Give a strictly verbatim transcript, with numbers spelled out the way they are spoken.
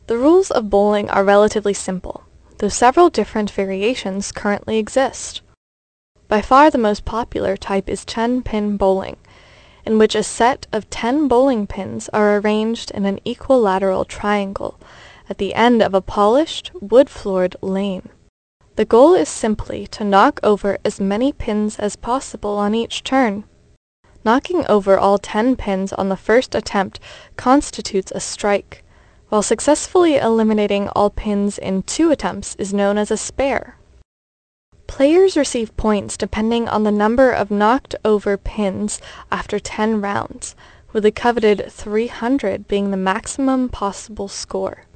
The rules of bowling are relatively simple, though several different variations currently exist. By far the most popular type is ten-pin bowling, in which a set of ten bowling pins are arranged in an equilateral triangle at the end of a polished, wood-floored lane. The goal is simply to knock over as many pins as possible on each turn. Knocking over all ten pins on the first attempt constitutes a strike, while successfully eliminating all pins in two attempts is known as a spare. Players receive points depending on the number of knocked over pins after ten rounds, with the coveted three hundred being the maximum possible score.